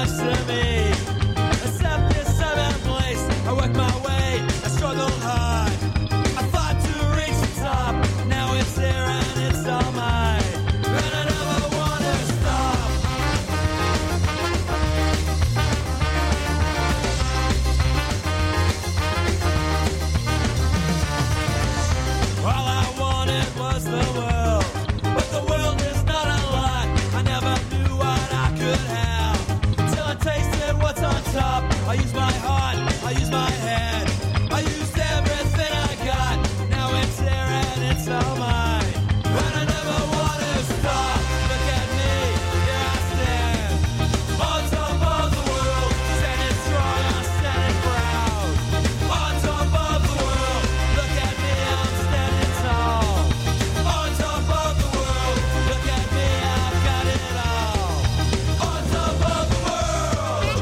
much to me. Except this time and place, I work my way, I struggled hard. I fought to reach the top, now it's there and it's all mine. And I never want to stop. All I wanted was the world, but the world is not a lot. I never knew what I could have, till I tasted what's on top. I used my heart, I used my head, I used everything I got. Now it's there and it's all mine. And I never want to stop. Look at me, here I stand, on top of the world, standing strong, I'm standing proud. On top of the world, look at me, I'm standing tall. On top of the world, look at me, I've got it all. On top of the world.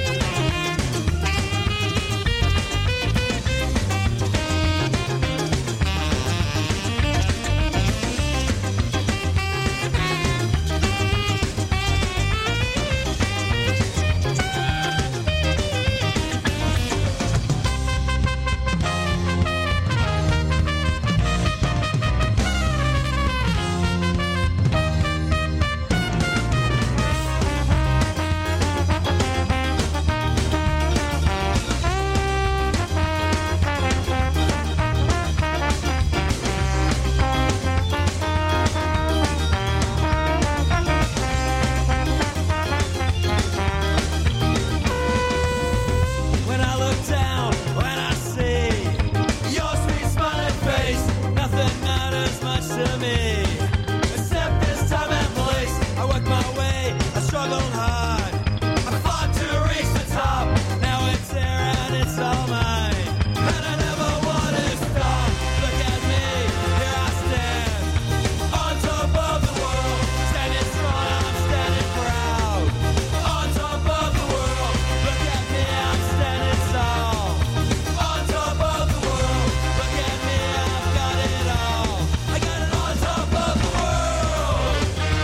When I look down, when I see your sweet smiling face, nothing matters much to me. Except this time and place, I work my way, I struggled hard. I fought to reach the top, now it's there and it's all mine. And I never want to stop. Look at me, here I stand, on top of the world, standing strong, I'm standing proud. On top of the world, look at me, I'm standing tall. On top of the world, look at me, I've got it all. I got it on top of the world.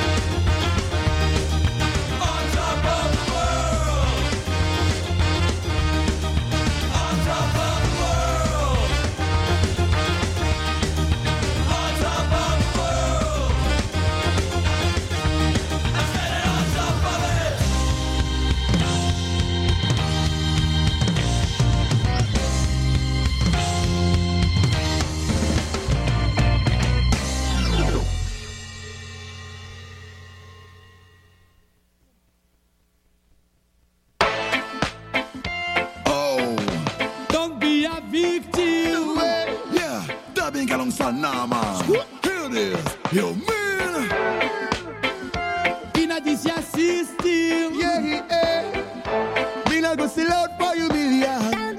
On top of the world. On top of the world. On top of the world. I'm standing on top of it. Oh, Don't be a victim. yeah, dubbing alongside Nama. Here it is, yo man. In a this your system. Yeah. Me not go sell out for you million. I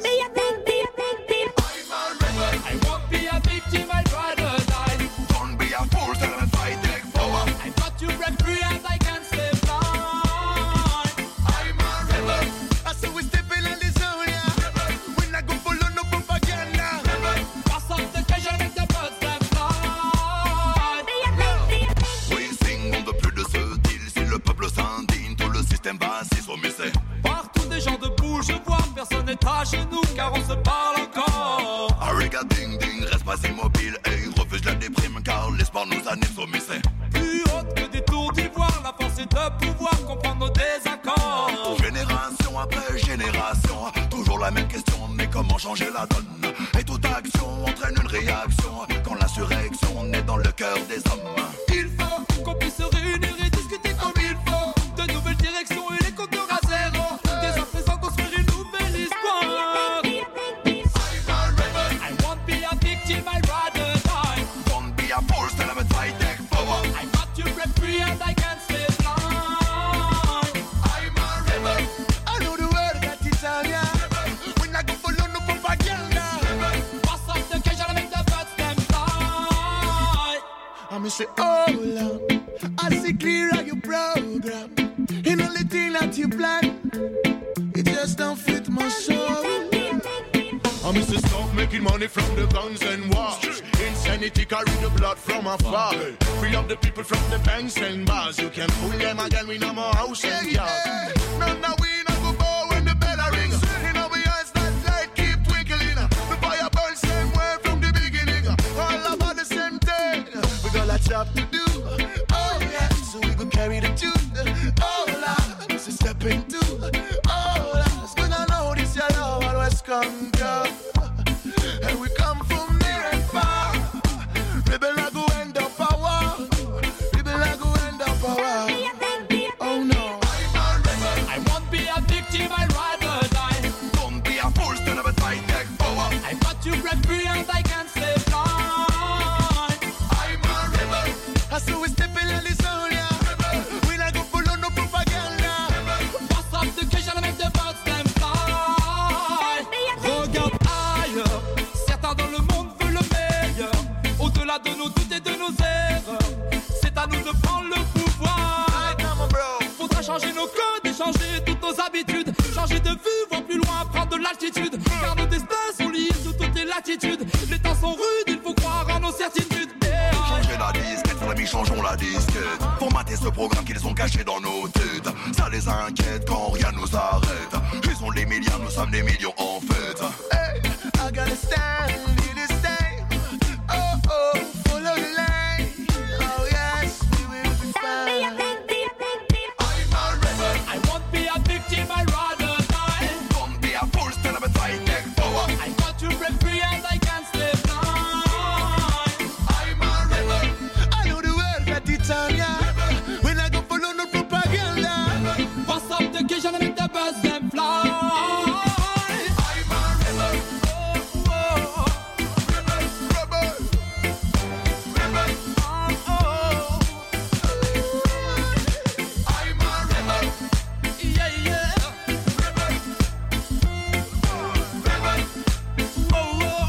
won't be a victim, I'd rather die. Don't be a fool, stand and fight, take power. I got to break free and I can't stay blind. I'm a rebel. I saw we stepping in the zone, yeah. We not go follow no propaganda. Pass off the cage and make the birds them fly. Oui, sing, on veut plus de ce deal. Si le peuple s'indigne, tout le système va s'essomisser. Partout des gens debout, je vois personne n'est à genoux car on se parle encore. Ariga ding ding, reste pas immobile. Et refuse la déprime car l'espoir nous anime sommisser. Plus haute que des tours d'ivoire, la force est de pouvoir comprendre nos désaccords. Génération après génération, toujours la même question, mais comment changer la donne? Et toute action entraîne une réaction, quand l'insurrection naît dans le cœur des hommes. Il faut qu'on puisse se réunir et discuter comme il faut. De nouvelles directions et les compteurs à zéro. Dès à présent construire une nouvelle histoire. I won't be a victim, I'd rather die. Don't be a fool, stand up and fight, take power. I got to break free and I can't stay blind. I'm a rebel. I know the word that it's on ya. We not go follow no propaganda. Pass off the cage and make the birds them fly. I'm say, oh Lord, I see clear how you program. And only thing that you plan, it just don't fit my soul. I'm Mr. Stop making money from the guns and wars. Insane Anything carry the blood from afar. Free up the people from the banks and bars. You can fool them again, we no more house and yard. None now we not go bow when the bell a ring. In our eyes that light keep twinkling. The fire burns same way from the beginning. All about the same thing. We got lots job to do. Oh yeah, so we go carry the tune. Oh Lord, this is step into. Oh Lord, it's gonna know this your love always come down. And we come from near and far. Rebel I go end up power. Rebel I go end up power. Oh no, I'm a rebel. I won't be a victim, I'd rather die. Don't be a fool, stand up and fight, take power. I've got to break free and I can't stay blind. I'm a rebel. I saw we stepping on the zone, yeah. We not go follow no propaganda. Pass up the cage and make the birds them fly. Regarde ailleurs, certains dans le monde veulent le meilleur. Au-delà de nos doutes et de nos erreurs, c'est à nous de prendre le pouvoir. Faudra changer nos codes et changer toutes nos habitudes. Changer de vue, voir plus loin, prendre de l'altitude. Car nos destins sont liés sous toutes les latitudes. Les temps sont rudes, il faut croire en nos certitudes. Changer la disquette, mes amis, changeons la disquette. Formater ce programme qu'ils ont caché dans nos têtes. Ça les inquiète quand rien nous arrête. Ils ont les milliards, nous sommes des millions en fait. Hey, I gotta stand in this thing. Oh oh, follow the lane. Oh yes, we will be fine. I'm a rebel. I won't be a victim, I'd rather die. Don't be a fool, stand up and fight, take power. I got to break free and I can't stay blind. I'm a rebel. I know the world got it on ya. We not go follow no propaganda. Pass up the cage and make the birds them fly. I'm a rebel. Oh, oh, Rebel, rebel. oh, I'm a rebel. yeah, yeah. Rebel. Oh, oh.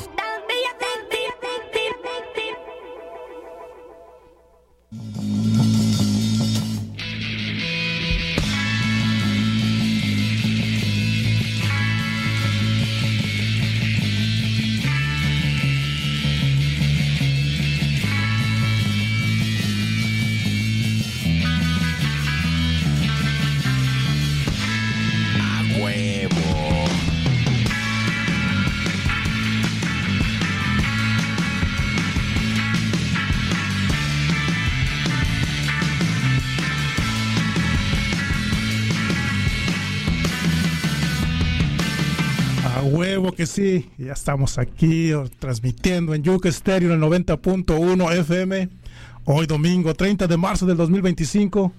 A huevo que sí, ya estamos aquí transmitiendo en Yuca Estéreo en el 90.1 FM. Hoy domingo 30 de marzo del 2025.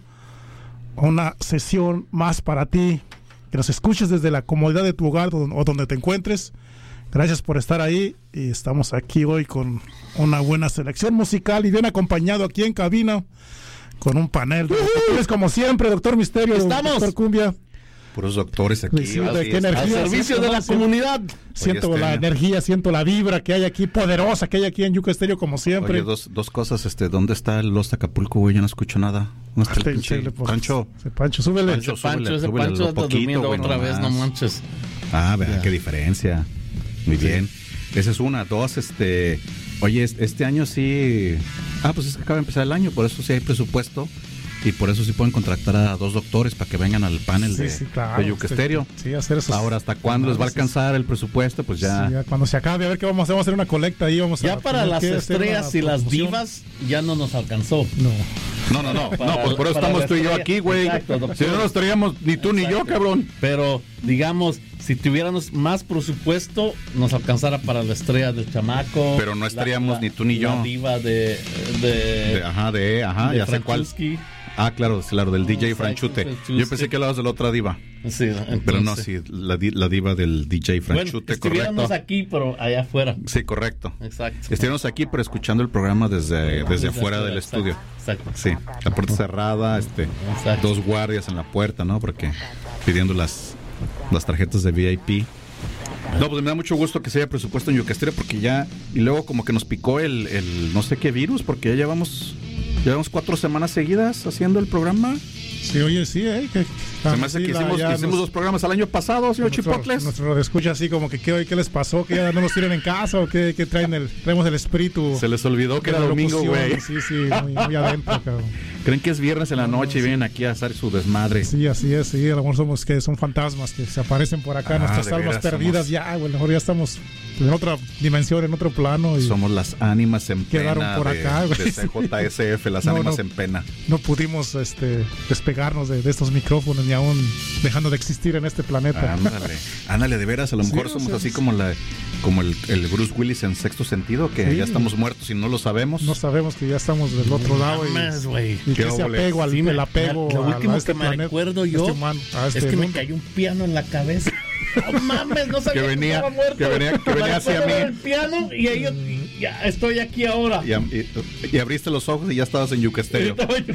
Una sesión más para ti, que nos escuches desde la comodidad de tu hogar o donde te encuentres. Gracias por estar ahí y estamos aquí hoy con una buena selección musical y bien acompañado aquí en cabina con un panel de doctores como siempre, Doctor Misterio, Estamos. Doctor Cumbia. Puros doctores aquí. Sí, así qué es. energía, Al servicio siento, de ¿no? la comunidad. Siento Oye, la energía, siento la vibra que hay aquí, poderosa que hay aquí en Yuca Estéreo, como siempre. Oye, dos cosas. ¿Dónde está el Los Acapulco, güey? Yo no escucho nada. ¿Dónde está el pinche Pancho? Pancho, súbele. Pancho, Ese Pancho súbele anda lo poquito, durmiendo güey, otra nomás. vez, no manches. Ah, vea, Ya. qué diferencia. Muy bien. Esa es una. Dos, oye, este año sí. Pues es que acaba de empezar el año, por eso sí hay presupuesto. Y por eso sí pueden contratar a dos doctores para que vengan al panel de Yuca Estéreo. Sí, hacer esos. Ahora, ¿hasta cuándo les va a alcanzar el presupuesto? Pues ya. Sí, ya cuando se acabe, a ver qué vamos a hacer. Vamos a hacer una colecta ahí. Vamos Ya a para tener las que hacer estrellas una y las promoción. divas ya no nos alcanzó. No. No, Para- pues por eso para estamos la tú y yo estrella. aquí, güey. Exacto, doctor. Si no nos traíamos ni tú ni yo, Exacto. cabrón. Pero, digamos, si tuviéramos más presupuesto, nos alcanzara para la estrella del chamaco. Pero no estaríamos ni tú ni yo. La diva de Ya sé cuál. Franchuski. Ah, claro, del DJ Franchute. Franchute. Yo pensé que hablabas de la otra diva. Sí, entonces, Pero no, sí, la diva del DJ Bueno, Franchute, estuviéramos correcto. aquí, pero allá afuera. Sí, correcto. Exacto. Estuviéramos aquí, pero escuchando el programa desde afuera del estudio. Exacto. Sí, la puerta cerrada, Exacto. dos guardias en la puerta, ¿no? Porque pidiendo las tarjetas de VIP. No, pues me da mucho gusto que se haya presupuesto en Yuca Estéreo porque ya, y luego como que nos picó el no sé qué virus, porque ya llevamos 4 semanas seguidas haciendo el programa. Sí, oye, sí, Se me hace que hicimos 2 programas al año pasado, señor Chipotles. Nuestro escucha así como que ¿qué les pasó? ¿Que ya no nos tienen en casa o qué traemos el espíritu? Se les olvidó que era domingo, güey. Sí, muy adentro, cabrón. Creen que es viernes en la noche y vienen aquí a hacer su desmadre. Sí, así es, sí, a lo mejor son fantasmas que se aparecen por acá, nuestras almas perdidas, ya, güey, a lo mejor ya estamos en otra dimensión, en otro plano. Y somos las ánimas en quedaron pena por acá, de CJSF, las ánimas en pena. No pudimos despegarnos de estos micrófonos ni aún dejando de existir en este planeta. Ándale, de veras, a lo mejor somos así como el Bruce Willis en Sexto Sentido, que ya estamos muertos y no lo sabemos. No sabemos que ya estamos del otro lado. Y que ese apego el apego lo último este que me recuerdo yo es que me cayó un piano en la cabeza. No mames, no sabía que estaba muerto. Que venía hacia mí. El piano y ahí ya estoy aquí ahora. Y abriste los ojos y ya estabas en Yuca Estéreo.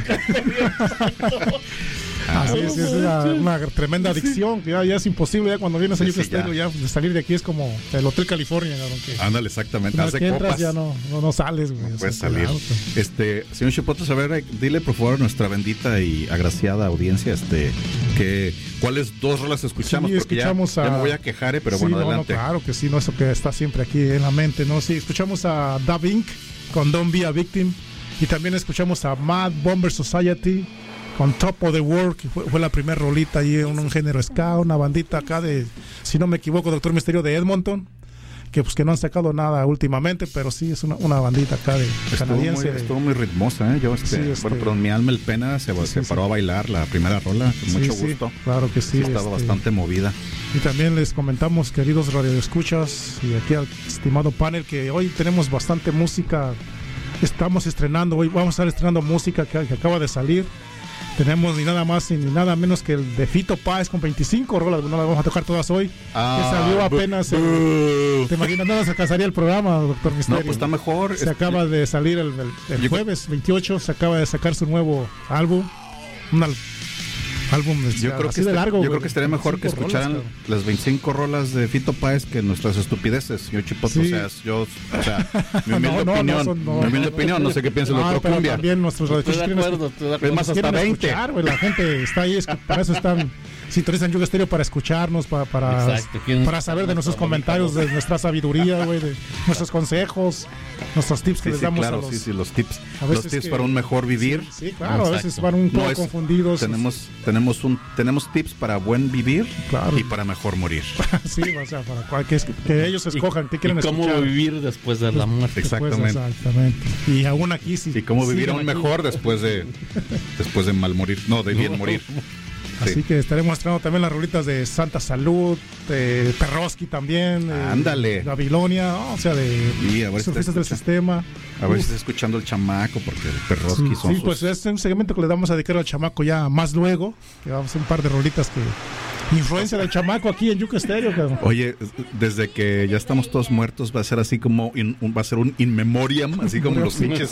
Así es una tremenda adicción que ya es imposible ya cuando vienes a Yuca Estéreo ya de salir de aquí es como el Hotel California, ándale, exactamente. Una vez que entras ya no sales, güey. No puedes salir. Claro. Señor Chipotes, a ver, dile por favor a nuestra bendita y agraciada audiencia ¿cuáles 2 rolas escuchamos? Sí, porque ya me voy a quejar, pero bueno, adelante. Claro que sí, eso que está siempre aquí en la mente, ¿no? Sí, escuchamos a Dub Inc. con Don't Be a Victim y también escuchamos a Mad Bomber Society con Top of the World, que fue la primera rolita ahí en un género ska, una bandita acá de, si no me equivoco, Doctor Misterio de Edmonton, que no han sacado nada últimamente, pero sí es una bandita acá de canadiense. Estuvo muy ritmosa, ¿eh? Pero mi alma el pena se paró a bailar la primera rola, con mucho gusto. Claro que sí. Estaba bastante movida. Y también les comentamos, queridos radioescuchas, y aquí al estimado panel, que hoy tenemos bastante música. Estamos estrenando, hoy vamos a estar estrenando música que acaba de salir. Tenemos ni nada más ni nada menos que el de Fito Páez con 25 rolas, no las vamos a tocar todas hoy, que salió apenas ¿te imaginas? No se alcanzaría el programa, Doctor Misterio. No, pues está mejor. Se acaba de salir el jueves 28, se acaba de sacar su nuevo álbum, álbum yo creo que largo. Yo creo que estaría mejor que escucharan las 25 rolas de Fito Páez que nuestras estupideces, señor Chipote. Sí. Mi humilde opinión, no sé qué piensa el doctor Cumbia. También nuestros radioescuchas es más, hasta 20. La gente está ahí, para eso están sintonizan Yuca Estéreo, para escucharnos, para saber de nuestros comentarios, de nuestra sabiduría, güey, de nuestros consejos, nuestros tips que les damos claro, a los... los tips. Los tips para un mejor vivir. Sí, claro, a veces van un poco confundidos. Tenemos tips para buen vivir, claro, y para mejor morir. Sí, o sea, para que ellos escojan qué quieren escuchar. Cómo vivir después de la muerte. Exactamente. Y aún aquí sí. Y cómo vivir aún mejor después de mal morir. No, de bien morir. Así que estaremos mostrando también las rolitas de Santa Salud, de Perroski también, ándale, Babilonia, o sea, de surfistas del sistema. A ver si está escuchando el chamaco, porque el Perroski sí, pues es un segmento que le vamos a dedicar al chamaco ya más luego, que vamos a hacer un par de rolitas que influencia del chamaco aquí en Yuca Estéreo, cabrón. Nos desde que ya estamos todos muertos va a ser así como va a ser un in memoriam, así como los pinches.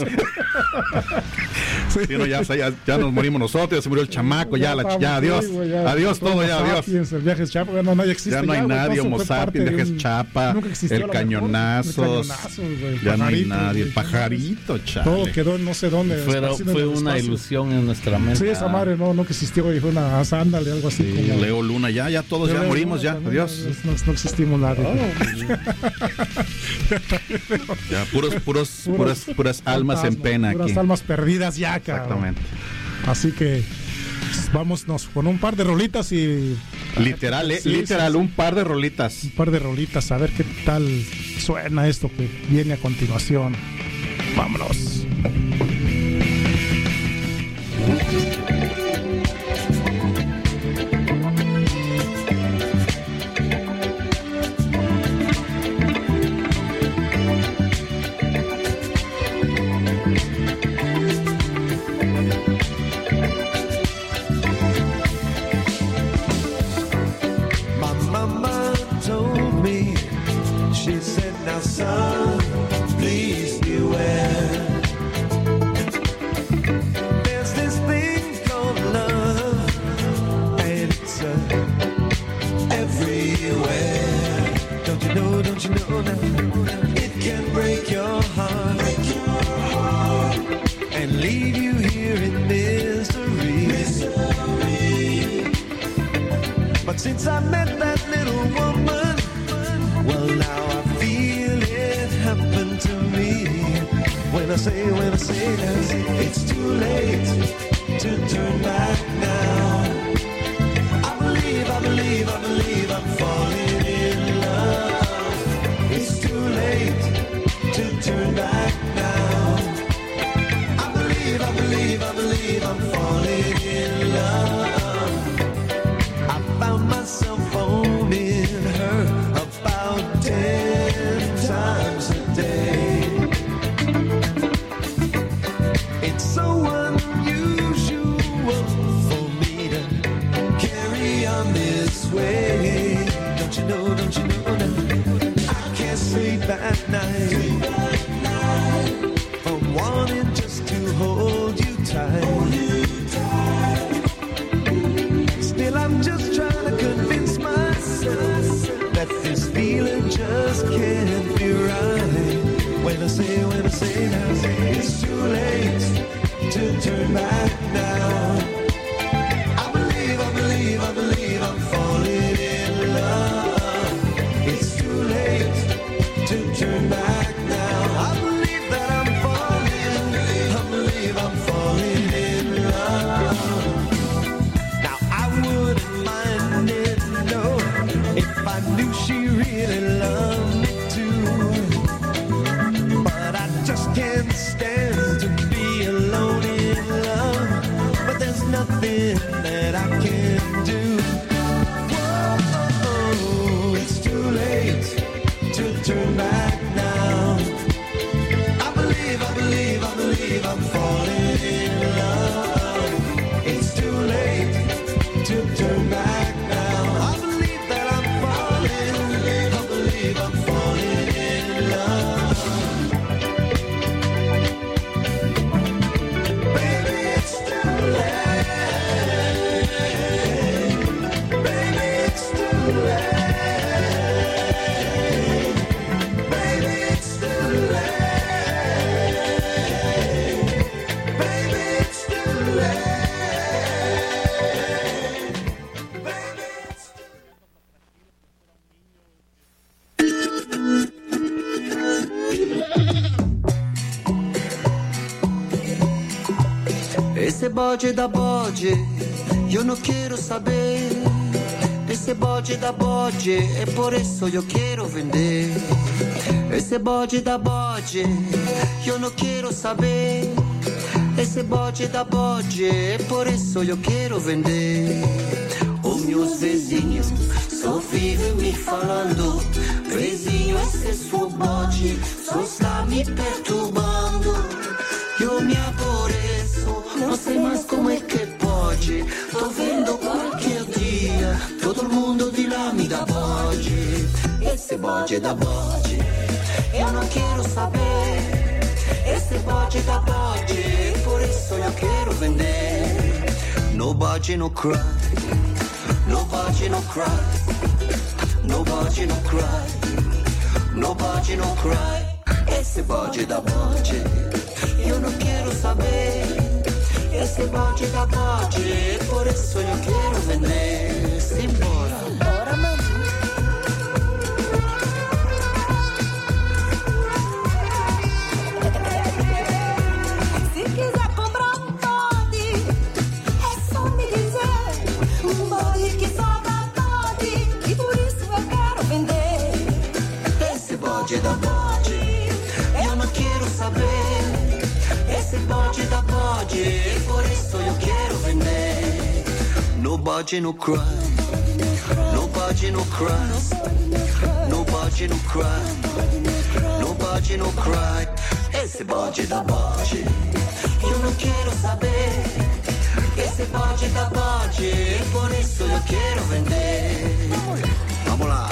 Sí, no, ya nos morimos nosotros, ya se murió el chamaco, ya adiós, adiós todo, ya adiós. El viaje Chapa, ya no existe. Ya no hay nadie, Homo sapiens, viajes Chapa, el cañonazo, ya no hay nadie, el pajarito, chale. Todo quedó en no sé dónde. Fue una ilusión en nuestra mente. Sí, esa madre no existió, y fue una ándale, algo así. Como Leo Luna, ya todos ya morimos, ya, adiós. No existimos nadie. Ya, puras almas en pena aquí. Puras almas perdidas ya, cabrón. Exactamente. Así que vámonos con un par de rolitas y... Literal, un par de rolitas. Un par de rolitas, a ver qué tal suena esto que viene a continuación. Vámonos. But since I met that little woman, well now I feel it happen to me. When I say it's too late to turn back now. I believe I'm falling in love. It's too late to turn back now. I believe I'm falling in love. I found myself phoning her about 10 times a day. It's so unusual for me to carry on this way. Don't you know I can't sleep at night from wanting just to hold you tight. Still I'm just trying to convince myself that this feeling just can't be right. When I say it's too late to turn back now. I believe I'm falling in love. It's too late to turn back now. I believe that I'm falling in love. Now I wouldn't mind it, no, if I knew she really loved me too. But I just can't stand to be alone in love. But there's nothing that I can do. Whoa, it's too late to turn back now. I believe I'm falling in love. It's too late to turn back now. I believe that I'm falling. I believe I'm falling in love. Baby, it's too late. Baby, it's too late. Baby, it's too late. Baby, it's too late. Baby, it's too Ese boche da boche, yo no quiero saber. Ese boche da boche, es por eso yo quiero vender. Ese boche da boche, yo no quiero saber. Esse bote da bote, é por isso eu quero vender. Os meus vizinhos só vivem me falando: vizinho, esse é seu bote, só está me perturbando. Eu me aborreço, não sei mais como é que pode. Tô vendo qualquer dia, todo mundo de lá me dá bote. Esse bote da bote, eu não quero saber. Esse bote da bote, por isso eu quero vender. Nobody no cry, nobody no cry, nobody no cry, nobody no cry. Esse bote da bote, eu não quero saber. Esse bote da bote, por isso eu quero vender. Simbora, bora, mano. Da bote, eu não quero saber. Esse bote da bote, por isso eu quero vender. Nobody no cry, nobody no cry, nobody no cry, nobody no cry. Esse bote da bote, eu não quero saber. Esse bote da bote, por isso eu quero vender. Vamos lá.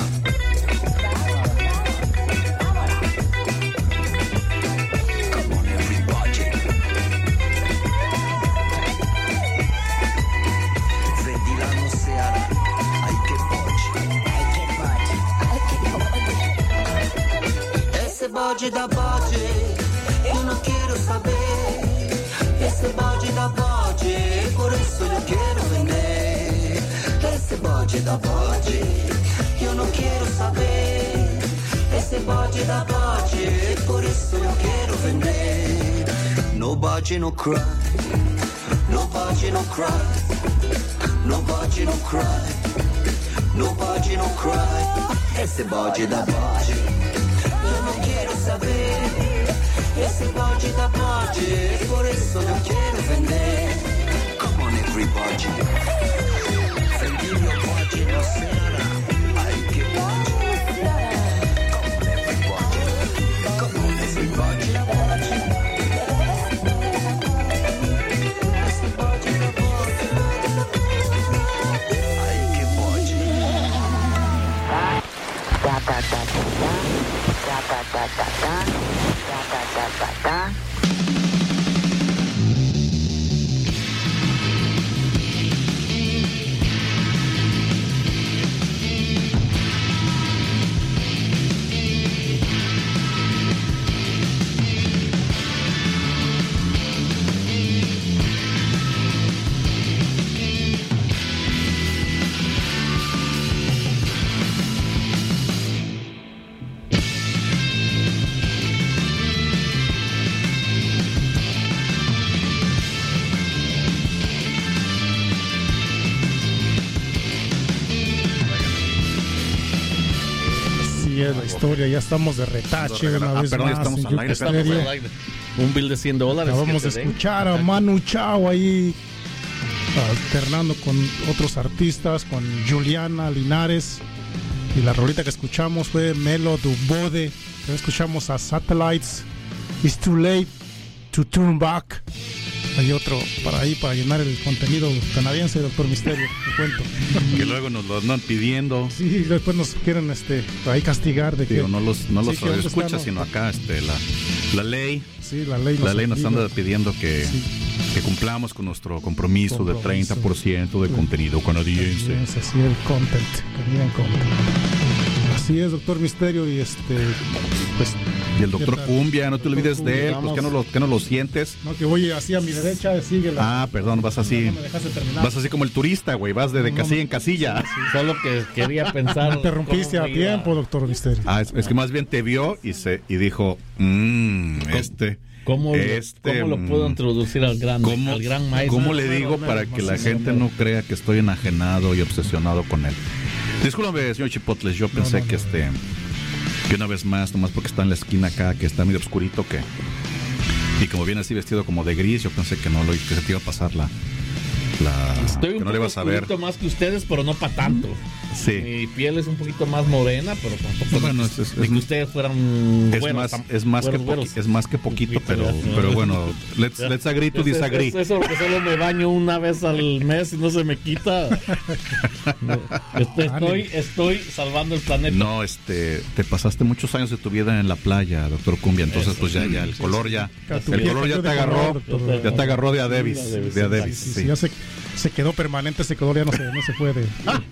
Bode da bode, eu não quero saber. Esse bode da bode, por isso eu quero vender. Esse ese bode da bode, eu não quero saber. Esse bode da bode, por isso eu quero vender. Nobody no cry, nobody no cry, nobody no cry, nobody no cry. Esse bode da bode, eu não quero saber. Esse bode da bode, por isso eu quero vender. Come on everybody, vendi meu bode na cena. Ai que bode. Come on everybody, esse bode da bode. Esse bode da bode. Ai que bode. Da da da da da da da da da. La historia, ya estamos de retache una vez perdón, más. estamos al aire, Estamos al aire. Un bill de $100. Acabamos de escuchar a Manu Chao ahí alternando con otros artistas, con Juliana Linares, y la rolita que escuchamos fue Melo du Bode. También escuchamos a Satellites, It's Too Late to Turn Back. Hay otro para ahí, para llenar el contenido canadiense, Doctor Misterio, te cuento. Que luego nos lo andan pidiendo. Sí, después nos quieren ahí castigar de Digo, que no los sí, que escucha, no. sino acá la ley. Sí, la ley nos obliga. anda pidiendo que cumplamos con nuestro compromiso de 30% de contenido canadiense. Así el content, Canadian content. Así es, Doctor Misterio, y pues. Y el Doctor Cumbia, no te olvides de él, pues que no lo sientes. No, que voy hacia mi derecha, sigue la. Ah, perdón, vas así. No me dejaste terminar. Vas así como el turista, güey, vas de casilla en casilla. Solo que quería pensar. Me interrumpiste a tiempo, Doctor Misterio. Ah, es que más bien te vio y dijo, ¿Cómo lo puedo introducir al gran maestro? ¿Cómo le digo para que la gente no crea que estoy enajenado y obsesionado con él? Discúlpame, señor Chipotles, yo pensé que una vez más, nomás porque está en la esquina acá, que está medio oscurito, y como viene así vestido como de gris, yo pensé que que se te iba a pasar Estoy que no le vas a ver. Un poquito más que ustedes, pero no para tanto. Sí. Mi piel es un poquito más morena, pero tampoco bueno, que ustedes fueran es más que poquito, pero bueno, let's agree to disagree. Eso que solo me baño una vez al mes y no se me quita. Estoy salvando el planeta. No, te pasaste muchos años de tu vida en la playa, Doctor Cumbia, entonces pues ya el color ya te agarró de a Davis, sí. Ya se quedó permanente ese color, ya no se puede.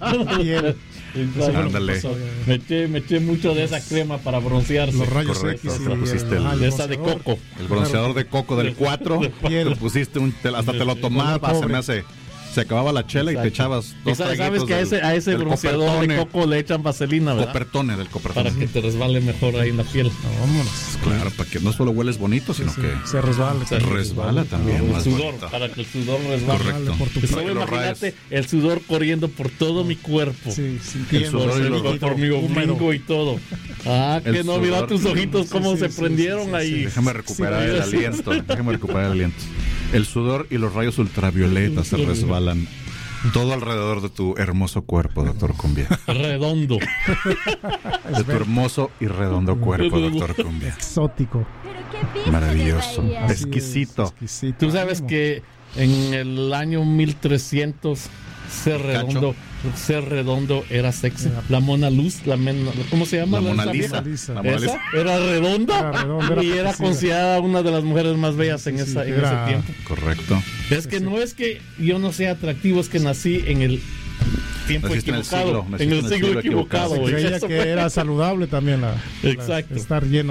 Ándale. Me eché mucho de esa crema para broncearse. Los rayos Correcto, X te pusiste esa de coco. El bronceador de coco del 4. Te pusiste hasta te lo tomabas, se me hace. Se acababa la chela y te echabas dos traguitos. Sabes que a ese del bronceador de coco le echan vaselina, ¿verdad? Del copertone. Para que te resbale mejor ahí en la piel. No, vámonos. Claro, para que no solo hueles bonito, sino que se resbala también. El sudor, para que el sudor resbale. Correcto. Solo imagínate el sudor corriendo por todo mi cuerpo. Sí, el sudor por mi ombligo y todo. Ah, que no, mira tus ojitos cómo se prendieron ahí. Déjame recuperar el aliento. El sudor y los rayos ultravioletas se resbalan todo alrededor de tu hermoso cuerpo, Doctor Cumbia. Redondo. De tu hermoso y redondo cuerpo, Doctor Cumbia. Exótico. Maravilloso. Exquisito. Tú sabes que en el año 1300 ser redondo era sexy. La Mona Luz, ¿cómo se llama? La Mona Lisa. Esa era redonda y era considerada una de las mujeres más bellas en ese tiempo. Correcto. Es que no es que yo no sea atractivo, es que nací en el tiempo equivocado, en el siglo equivocado. Se creía que era saludable también exacto. Estar lleno.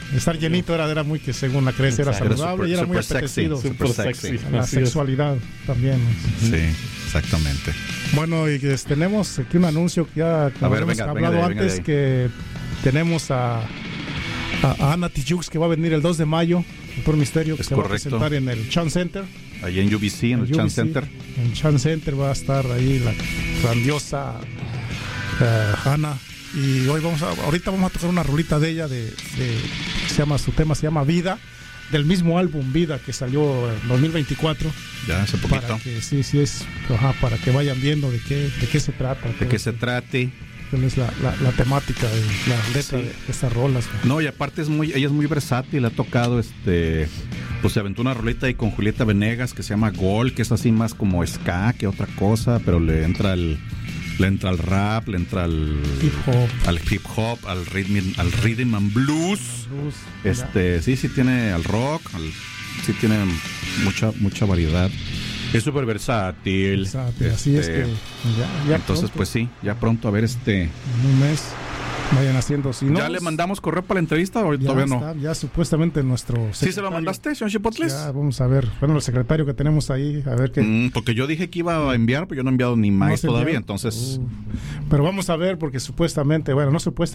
estar llenito era muy que según la creencia era Exacto. saludable Era y era muy super sexy, apetecido. super sexy. La Así es. sexualidad también. ¿no? Sí, exactamente. Bueno, y tenemos aquí un anuncio que ya como ver, hemos venga, hablado venga de ahí. antes, que tenemos a Ana Tijoux, que va a venir el 2 de mayo, Doctor Misterio, que Es se correcto. va a presentar en el Chan Center. Allí en UBC, en el Chan UBC. Center. En Chan Center va a estar ahí la grandiosa Ana. Y hoy ahorita vamos a tocar una rolita de ella, su tema se llama Vida, del mismo álbum Vida que salió en 2024. Ya hace poquito. Para que para que vayan viendo de qué se trata. De qué se trate. ¿Cuál es la temática de la letra de estas rolas? No, y aparte ella es muy versátil, ha tocado pues se aventó una rolita ahí con Julieta Venegas que se llama Gol, que es así más como ska que otra cosa, pero le entra al rap, le entra al hip hop, al rhythm and blues. Sí tiene al rock, sí tiene mucha variedad. Es súper versátil. Así es que ya entonces pronto, pues sí, ya pronto a ver en un mes vayan haciendo. Si no, ¿ya le mandamos correo para la entrevista o todavía no? Ya supuestamente nuestro ¿Sí se lo mandaste, señor Chipotles? Ya vamos a ver. Bueno, el secretario que tenemos ahí, a ver qué. Porque yo dije que iba a enviar, pero yo no he enviado ni más No todavía, envió. entonces. Pero vamos a ver, porque supuestamente, va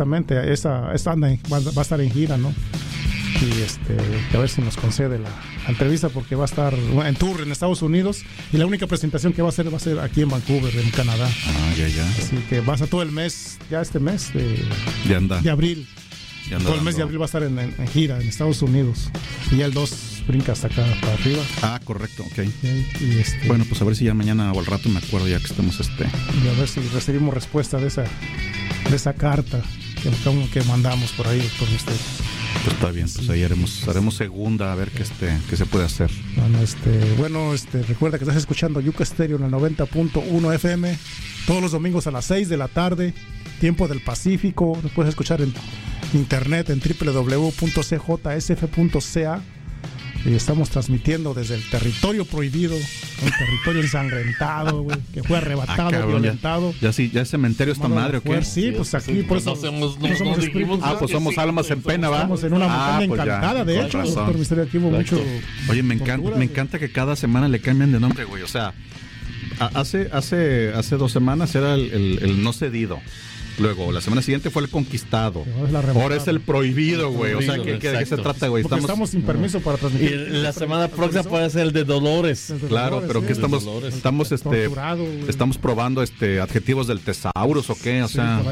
a estar en gira, ¿no? Y a ver si nos concede la entrevista, porque va a estar en tour en Estados Unidos y la única presentación que va a ser aquí en Vancouver, en Canadá. Ya. Así que va a estar todo el mes, este mes Ya anda. de abril. Ya anda Todo el mes dando. de abril va a estar en gira en Estados Unidos. Y ya el 2 brinca hasta acá, para arriba. Correcto, ok. Y Bueno, pues a ver si ya mañana o al rato me acuerdo ya que estamos y a ver si recibimos respuesta de esa carta que mandamos por ahí, doctor Misterio. Pues está bien, pues ahí haremos segunda a ver qué se puede hacer. Bueno, recuerda que estás escuchando Yuca Stereo en el 90.1 FM todos los domingos a las 6 de la tarde, tiempo del Pacífico. Nos puedes escuchar en internet en www.cjsf.ca. Y estamos transmitiendo desde el territorio prohibido, un territorio ensangrentado, güey, que fue arrebatado, Cabrón, violentado. Ya es cementerio esta madre, ¿o qué? Sí, pues aquí, por eso. No somos espíritus. Pues somos almas en pena, ¿va? Estamos en una montaña pues ya, encantada, de con hecho, razón. doctor Misterio, aquí hubo mucho. Oye, me tortura, encanta que cada semana le cambien de nombre, güey. O sea, hace 2 semanas era el no cedido. Luego, la semana siguiente fue el conquistado. Ahora es el prohibido, güey. O sea, ¿de qué se trata, güey? Porque estamos sin permiso para Y transmitir. la semana próxima puede ser el de Dolores. Claro, pero que estamos torturado, güey. estamos probando adjetivos del tesaurus o qué, o sea.